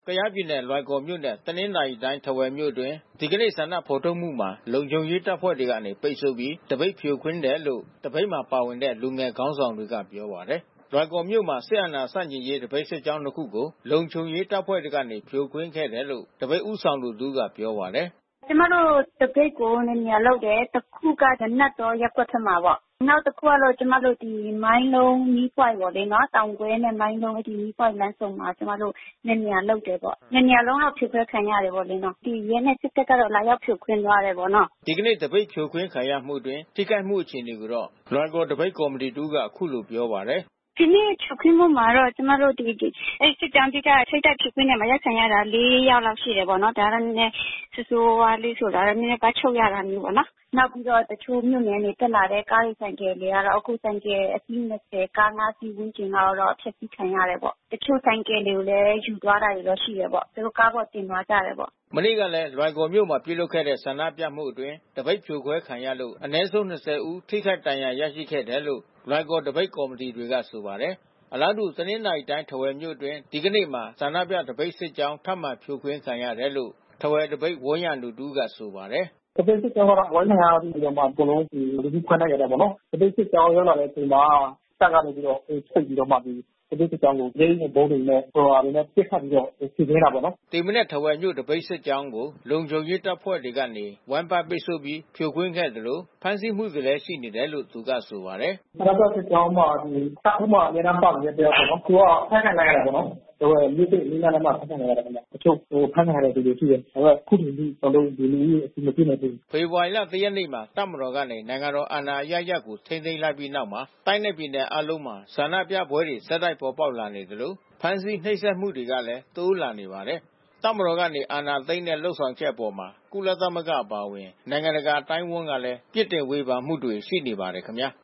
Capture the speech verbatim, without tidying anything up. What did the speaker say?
ကယားပြည်နယ်လွိုင်ကော်မြို့နဲ့တနင်္သာရီတိုင်းထားဝယ်မြို့အတွင်းဒီကနေ့ဆန္ဒဖော်ထုတ်မှုမှာလုံခြုံရေးတပ်ဖွဲ့တွေကနေပိတ်ဆို့ပြီးတပိတ်ဖြိုခွင်းတယ်လို့တပိတ်မှာပါဝင်တဲ့လူငယ်ခေါင်းဆောင်တွေကပြောပါတယ်။လွိုင်ကော်မြို့မှာစစ်အာဏာရှင်စန့်ကျင်ရေးတပိတ်စစ်ကြောင်းတစ်ခုကိုလုံခြုံရေးတပ်ဖွဲ့တွေကနေဖြိုခွင်းခဲ့တယ်လို့တပိတ်ဦးဆောင်သူတူကပြောပါတယ်။ကျမတို့တပိတ်ကိုနေရာလောက်တယ်။တစ်ခုကနတ်တော်ရပ်ကွက်ထမှာပေါ့။နောက်တစ်ခုကတော့ကျမတို့ဒီမိုင်းလုံးမီးပွိုင်ပေါ့လေနော်တောင်ကွဲနဲ့မိုင်းလုံးဒီမီးပွိုင်လမ်းဆုံမှာကျမတို့နေရာလောက်တယ်ပေါ့။နေရာလုံးတော့ဖြိုခွဲခံရတယ်ပေါ့လေနော်။ဒီရဲနဲ့စစ်တပ်ကတော့လာရောက်ဖြိုခွင်းသွားတယ်ပေါ့နော်။ဒီကနေ့တပိတ်ဖြိုခွင်းခံရမှုအတွင်းထိခိုက်မှုအခြေအနေကိုတော့လွိုင်ကော်တပိတ်ကော်မတီတူကအခုလိုပြောပါတယ်ဒီနေ့ချုပ်ခွင့်မှုမှာတော့ကျမတို့ဒီအဲ့စစ်ကြောင်းတိကထိတ်တက်ချုပ်ခွင့်နဲ့မရက်ခံရတာလေးယောက်လောက်ရှိတယ်ပေါ့နော်ဒါကလည်းစစိုးဝါလေးဆိုတာလည်းနည်းနည်းပါချုပ်ရတာမျိုးပေါ့နော်နောက်ပြီးတော့တချို့မြို့နယ်တွေတက်လာတဲ့ကားရိတ်ဆိုင်ကယ်တွေကတော့အခုဆိုင်ကယ်အစီးနှစ်ဆယ်ကားငါးစီးဝန်းကျင်တော့ဖျက်ဆီးခံရတယ်ပေါ့တချို့ဆိုင်ကယ်တွေကိုလည်းယူသွားတာတွေတော့ရှိတယ်ပေါ့သူတို့ကားပေါ်တင်သွားကြတယ်ပေါ့မနေ့ကလည်းလွိုင်ကော်မြို့မှာပြုလုပ်ခဲ့တဲ့ဆန္ဒပြမှုအတွင်းတပိတ်ဖြိုခွဲခံရလို့အနည်းဆုံးနှစ်ဆယ်ဦးထိခိုက်ဒဏ်ရာရရှိခဲ့တယ်လို့လွိုင်ကော်တပိတ်ကော်မတီတွေကဆိုပါတယ်အလားတူတနင်္သာရီတိုင်းထားဝယ်မြို့အတွင်းဒီကနေ့မှာဆန္ဒပြတပိတ်စစ်ကြောင်းထပ်မံဖြိုခွင်းခံရတယ်လို့ထားဝယ်တပိတ်ဝန်းရံသူတူကဆိုပါတယ်တပိတ်စစ်ကြောင်းကတော့ဝိုင်းနေရပြီးတော့မှအကုန်လုံးဒီလူကြီးခွဲနိုင်ရတယ်ပေါ့နော်တပိတ်စစ်ကြောင်းရောက်လာတဲ့အချိန်မှာတပ်ကနေပြီးတော့ဖိတ်ပြီးတော့မှဒီတပိတ်စစ်ကြောင်းကိုရင်းနဲ့ဘုံတွေနဲ့ဟိုဟာတွေနဲ့ပြစ်ခတ်ပြီးတော့စီနေတာပေါ့နော်ဒီမနေ့ထားဝယ်မြို့တပိတ်စစ်ကြောင်းကိုလုံခြုံရေးတပ်ဖွဲ့တွေကနေဝိုင်းပတ်ပိတ်ဆို့ပြီးဖြိုခွင်းခဲ့တယ်လို့ဖမ်းဆီးမှုတွေလည်းရှိနေတယ်လို့သူကဆိုပါတယ်ဆန္ဒပြစစ်ကြောင်းမှာဒီတပ်ဦးမှာအများအားပါနေတဲ့တရားပေါ့နော်သူကဖမ်းခံလိုက်ရတယ်ပေါ့နော်ဟိုမြို့ပြည်လေးနားမှာဖမ်းခံရတယ်ခင်ဗျအချို့ဟိုဖမ်းခံရတဲ့လူတွေရှိတယ်ဒါပေမဲ့ခုချိန်ထိကျွန်တော်တို့ဒီလူကြီးအစီအမံပြနေတယ်ဖေဖော်ဝါရီလတရက်နေ့မှာတပ်မတော်ကနေနိုင်ငံတော်အာဏာရရကိုထိန်းသိမ်းလိုက်ပြီးနောက်မှာတိုင်းနယ်ပြည်နယ်အလုံးမှာဆန္ဒပြပွဲတွေဆက်တိုက်ပေါ်ပေါက်လာနေတယ်လို့ဖမ်းဆီးနှိပ်စက်မှုတွေကလည်းတိုးလာနေပါတယ်တပ်မတော်ကနေအာဏာသိမ်းတဲ့လှုပ်ဆောင်ချက်အပေါ်မှာကုလသမဂ္ဂအပါအဝင်နိုင်ငံတကာအတိုင်းအဝန်းကလည်းပြစ်တင်ဝေဖန်မှုတွေရှိနေပါတယ်ခင်ဗျာ